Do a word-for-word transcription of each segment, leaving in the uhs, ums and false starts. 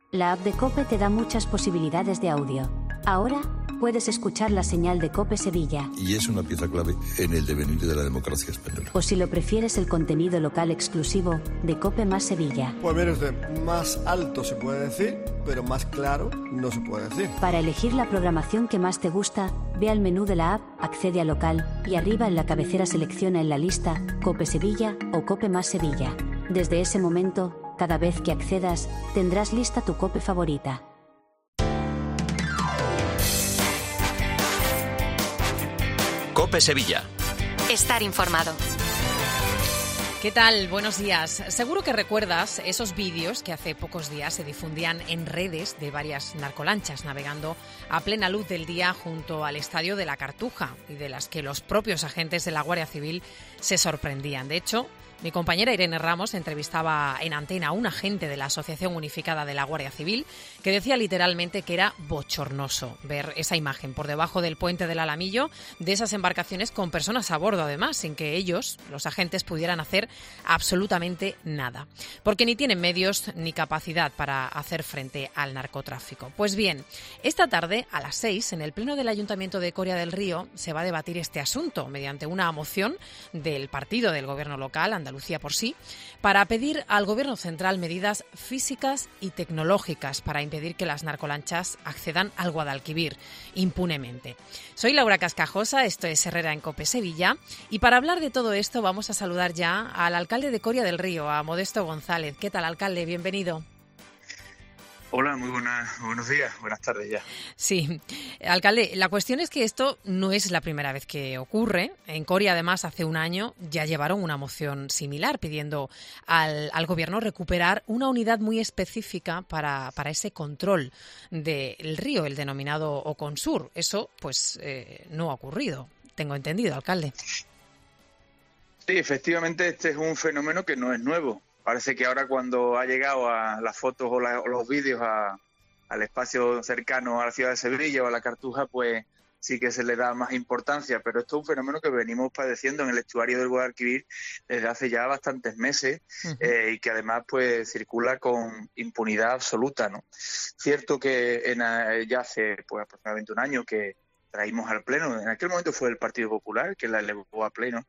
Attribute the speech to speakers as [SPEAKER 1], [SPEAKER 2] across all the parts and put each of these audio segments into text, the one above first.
[SPEAKER 1] La app de COPE te da muchas posibilidades de audio. Ahora puedes escuchar la señal de COPE Sevilla.
[SPEAKER 2] Y es una pieza clave en el devenir de la democracia española.
[SPEAKER 1] O si lo prefieres, el contenido local exclusivo de COPE más Sevilla.
[SPEAKER 3] Pues mire usted, más alto se puede decir, pero más claro no se puede decir.
[SPEAKER 1] Para elegir la programación que más te gusta, ve al menú de la app, accede a local y arriba en la cabecera selecciona en la lista COPE Sevilla o COPE más Sevilla. Desde ese momento, cada vez que accedas, tendrás lista tu COPE favorita.
[SPEAKER 4] COPE Sevilla.
[SPEAKER 5] Estar informado.
[SPEAKER 6] ¿Qué tal? Buenos días. Seguro que recuerdas esos vídeos que hace pocos días se difundían en redes de varias narcolanchas navegando a plena luz del día junto al estadio de la Cartuja y de las que los propios agentes de la Guardia Civil se sorprendían. De hecho, mi compañera Irene Ramos entrevistaba en antena a un agente de la Asociación Unificada de la Guardia Civil que decía literalmente que era bochornoso ver esa imagen por debajo del puente del Alamillo de esas embarcaciones con personas a bordo, además, sin que ellos, los agentes, pudieran hacer absolutamente nada, porque ni tienen medios ni capacidad para hacer frente al narcotráfico. Pues bien, esta tarde a las seis, en el Pleno del Ayuntamiento de Coria del Río, se va a debatir este asunto mediante una moción del partido del Gobierno local, Andalucía por sí, para pedir al Gobierno central medidas físicas y tecnológicas para impedir que las narcolanchas accedan al Guadalquivir impunemente. Soy Laura Cascajosa, esto es Herrera en COPE Sevilla, y para hablar de todo esto vamos a saludar ya al alcalde de Coria del Río, a Modesto González. ¿Qué tal, alcalde? Bienvenido.
[SPEAKER 7] Hola, muy buenas, buenos días, buenas tardes ya.
[SPEAKER 6] Sí, alcalde, la cuestión es que esto no es la primera vez que ocurre. En Coria, además, hace un año ya llevaron una moción similar pidiendo al, al Gobierno recuperar una unidad muy específica para, para ese control del río, el denominado Oconsur. Eso, pues, eh, no ha ocurrido, tengo entendido, alcalde.
[SPEAKER 7] Sí, efectivamente, este es un fenómeno que no es nuevo. Parece que ahora cuando ha llegado a las fotos o, la, o los vídeos a, al espacio cercano a la ciudad de Sevilla o a la Cartuja, pues sí que se le da más importancia. Pero esto es un fenómeno que venimos padeciendo en el estuario del Guadalquivir desde hace ya bastantes meses uh-huh. eh, y que además pues circula con impunidad absoluta, ¿no? Cierto que en, ya hace pues aproximadamente un año que traímos al Pleno, en aquel momento fue el Partido Popular que la elevó a Pleno,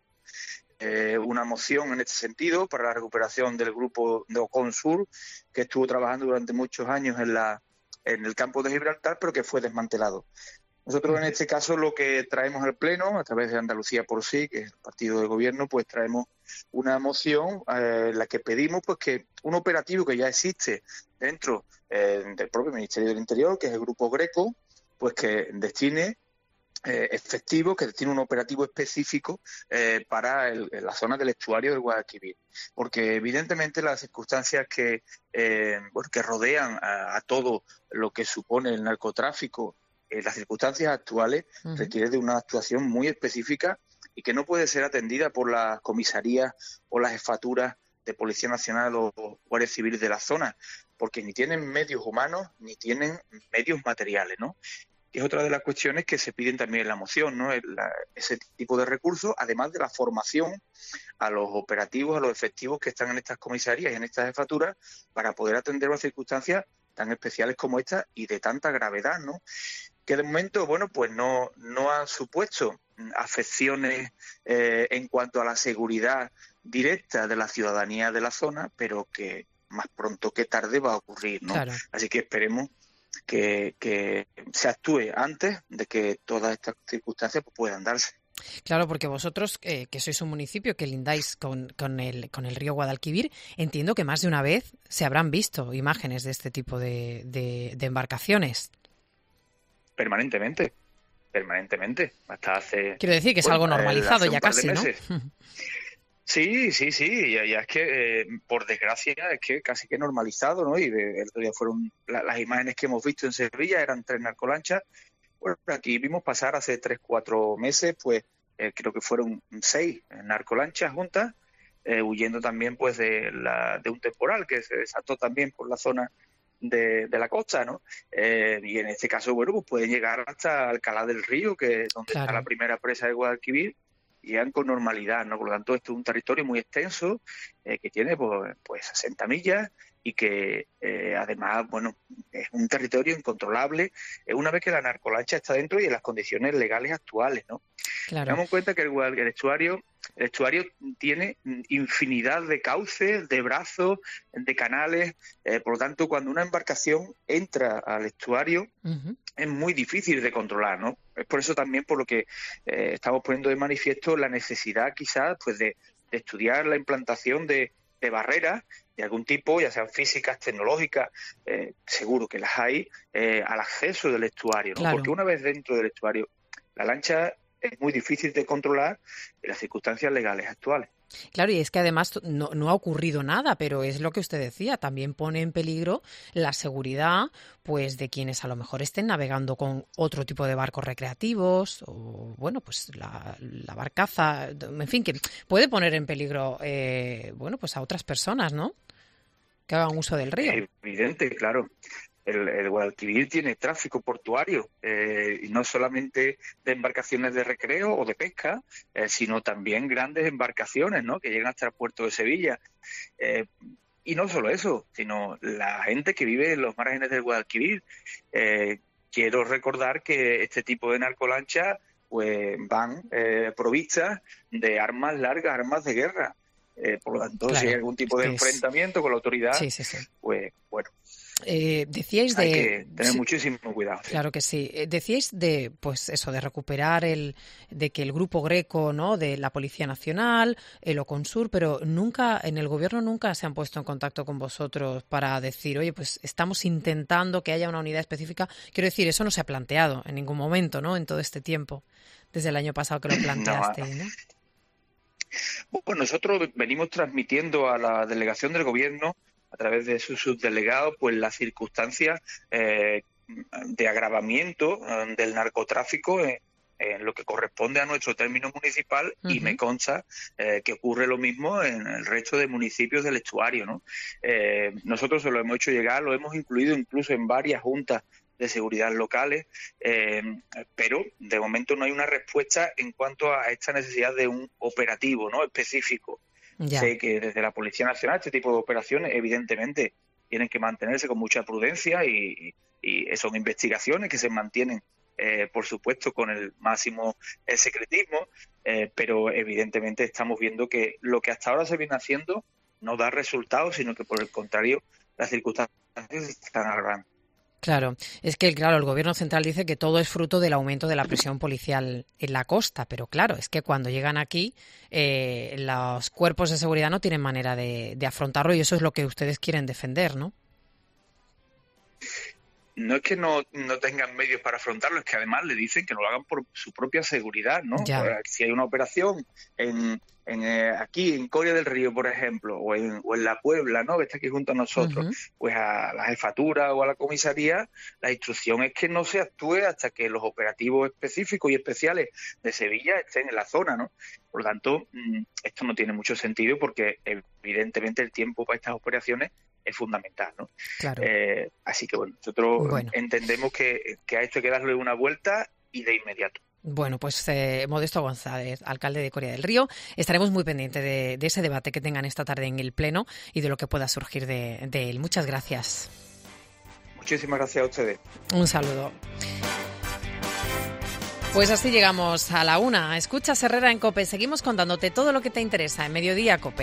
[SPEAKER 7] Eh, una moción en este sentido para la recuperación del grupo de Oconsur, que estuvo trabajando durante muchos años en la en el campo de Gibraltar, pero que fue desmantelado. Nosotros en este caso lo que traemos al Pleno, a través de Andalucía por sí, que es el partido de gobierno, pues traemos una moción eh, en la que pedimos pues que un operativo que ya existe dentro eh, del propio Ministerio del Interior, que es el Grupo Greco, pues que destine Eh, efectivo, que tiene un operativo específico eh, para el, la zona del estuario del Guadalquivir, porque evidentemente las circunstancias que, eh, bueno, que rodean a, a todo lo que supone el narcotráfico, eh, las circunstancias actuales uh-huh. requieren de una actuación muy específica y que no puede ser atendida por las comisarías o las jefaturas de Policía Nacional o, o Guardia Civil de la zona, porque ni tienen medios humanos ni tienen medios materiales, ¿no? Que es otra de las cuestiones que se piden también en la moción, ¿no? La, ese tipo de recursos, además de la formación a los operativos, a los efectivos que están en estas comisarías y en estas jefaturas para poder atender las circunstancias tan especiales como esta y de tanta gravedad, ¿no? Que de momento, bueno, pues no, no han supuesto afecciones eh, en cuanto a la seguridad directa de la ciudadanía de la zona, pero que más pronto que tarde va a ocurrir, ¿no? Claro. Así que esperemos Que, que se actúe antes de que todas estas circunstancias pues, puedan darse.
[SPEAKER 6] Claro, porque vosotros, eh, que sois un municipio que lindáis con, con, el, con el río Guadalquivir, entiendo que más de una vez se habrán visto imágenes de este tipo de, de, de embarcaciones.
[SPEAKER 7] Permanentemente, permanentemente. Hasta hace...
[SPEAKER 6] Quiero decir que es
[SPEAKER 7] bueno,
[SPEAKER 6] algo normalizado ya casi, ¿no?
[SPEAKER 7] Sí, sí, sí, ya, ya es que, eh, por desgracia, es que casi que normalizado, ¿no? Y de, el otro día fueron la, las imágenes que hemos visto en Sevilla, eran tres narcolanchas. Bueno, aquí vimos pasar hace tres, cuatro meses, pues eh, creo que fueron seis narcolanchas juntas, eh, huyendo también pues de, la, de un temporal que se desató también por la zona de, de la costa, ¿no? Eh, y en este caso, bueno, pues pueden llegar hasta Alcalá del Río, que es donde claro. está la primera presa de Guadalquivir, y llegan con normalidad, ¿no? Por lo tanto, esto es un territorio muy extenso, eh, que tiene pues, pues sesenta millas y que eh, además, bueno, es un territorio incontrolable una vez que la narcolancha está dentro y en las condiciones legales actuales, ¿no?
[SPEAKER 6] Claro.
[SPEAKER 7] Tengamos en cuenta que el, el estuario el estuario tiene infinidad de cauces, de brazos, de canales, eh, por lo tanto, cuando una embarcación entra al estuario, uh-huh. es muy difícil de controlar, ¿no? Es por eso también por lo que eh, estamos poniendo de manifiesto la necesidad quizás pues de, de estudiar la implantación de, de barreras de algún tipo, ya sean físicas, tecnológicas, eh, seguro que las hay, eh, al acceso del estuario, ¿no? Claro. Porque una vez dentro del estuario, la lancha es muy difícil de controlar en las circunstancias legales actuales.
[SPEAKER 6] Claro, y es que además no, no ha ocurrido nada, pero es lo que usted decía, también pone en peligro la seguridad pues de quienes a lo mejor estén navegando con otro tipo de barcos recreativos o, bueno, pues la, la barcaza, en fin, que puede poner en peligro, eh, bueno, pues a otras personas, ¿no?, que hagan uso del río.
[SPEAKER 7] Es evidente, claro. El, el Guadalquivir tiene tráfico portuario, eh, y no solamente de embarcaciones de recreo o de pesca, eh, sino también grandes embarcaciones, ¿no?, que llegan hasta el puerto de Sevilla. Eh, y no solo eso, sino la gente que vive en los márgenes del Guadalquivir. Eh, quiero recordar que este tipo de narcolanchas pues, van eh, provistas de armas largas, armas de guerra. Eh, por lo tanto, claro, si hay algún tipo de es... enfrentamiento con la autoridad, sí, sí, sí. pues bueno.
[SPEAKER 6] Eh, decíais de...
[SPEAKER 7] Hay que tener sí, muchísimo cuidado. Sí.
[SPEAKER 6] Claro que sí. Decíais de, pues eso, de recuperar el, de que el grupo Greco, ¿no?, de la Policía Nacional, el Oconsur, pero nunca, en el gobierno nunca se han puesto en contacto con vosotros para decir, oye, pues estamos intentando que haya una unidad específica. Quiero decir, eso no se ha planteado en ningún momento, ¿no?, en todo este tiempo, desde el año pasado que lo planteaste, ¿no? ¿no?
[SPEAKER 7] Bueno, nosotros venimos transmitiendo a la delegación del gobierno a través de sus subdelegados, pues las circunstancias eh, de agravamiento eh, del narcotráfico en, en lo que corresponde a nuestro término municipal, uh-huh. y me consta eh, que ocurre lo mismo en el resto de municipios del estuario, ¿no? Eh, nosotros se lo hemos hecho llegar, lo hemos incluido incluso en varias juntas de seguridad locales, eh, pero de momento no hay una respuesta en cuanto a esta necesidad de un operativo, ¿no?, específico. Ya. Sé que desde la Policía Nacional este tipo de operaciones evidentemente tienen que mantenerse con mucha prudencia y, y son investigaciones que se mantienen, eh, por supuesto, con el máximo eh, secretismo, eh, pero evidentemente estamos viendo que lo que hasta ahora se viene haciendo no da resultados, sino que por el contrario las circunstancias se están agravando.
[SPEAKER 6] Claro, es que claro, el gobierno central dice que todo es fruto del aumento de la presión policial en la costa, pero claro, es que cuando llegan aquí eh, los cuerpos de seguridad no tienen manera de, de afrontarlo y eso es lo que ustedes quieren defender, ¿no?
[SPEAKER 7] No es que no, no tengan medios para afrontarlo, es que además le dicen que no lo hagan por su propia seguridad, ¿no? Ya. Si hay una operación en, en eh, aquí en Coria del Río, por ejemplo, o en, o en La Puebla, ¿no?, que está aquí junto a nosotros, uh-huh. pues a la jefatura o a la comisaría, la instrucción es que no se actúe hasta que los operativos específicos y especiales de Sevilla estén en la zona, ¿no? Por lo tanto, esto no tiene mucho sentido porque evidentemente el tiempo para estas operaciones es fundamental, ¿no?
[SPEAKER 6] Claro.
[SPEAKER 7] Eh, así que bueno, nosotros bueno. entendemos que, que a esto hay que darle una vuelta y de inmediato.
[SPEAKER 6] Bueno, pues eh, Modesto González, alcalde de Coria del Río, estaremos muy pendientes de, de ese debate que tengan esta tarde en el Pleno y de lo que pueda surgir de, de él. Muchas gracias.
[SPEAKER 7] Muchísimas gracias a ustedes.
[SPEAKER 6] Un saludo. Pues así llegamos a la una. Escuchas Herrera en COPE. Seguimos contándote todo lo que te interesa en Mediodía COPE.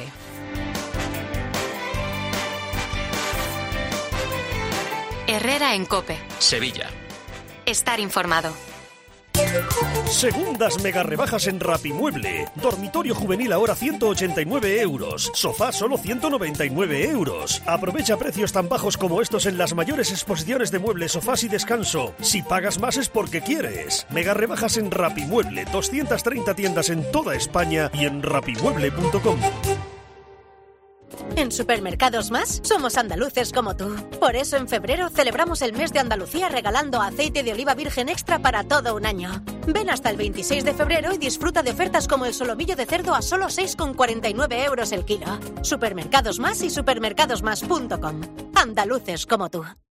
[SPEAKER 5] Herrera en COPE.
[SPEAKER 4] Sevilla.
[SPEAKER 5] Estar informado.
[SPEAKER 8] Segundas mega rebajas en Rapimueble. Dormitorio juvenil ahora ciento ochenta y nueve euros. Sofá solo ciento noventa y nueve euros. Aprovecha precios tan bajos como estos en las mayores exposiciones de muebles, sofás y descanso. Si pagas más es porque quieres. Mega rebajas en Rapimueble. doscientas treinta tiendas en toda España y en rapimueble punto com.
[SPEAKER 9] En Supermercados Más somos andaluces como tú. Por eso en febrero celebramos el mes de Andalucía regalando aceite de oliva virgen extra para todo un año. Ven hasta el veintiséis de febrero y disfruta de ofertas como el solomillo de cerdo a solo seis con cuarenta y nueve euros el kilo. Supermercados Más y supermercados más punto com. Andaluces como tú.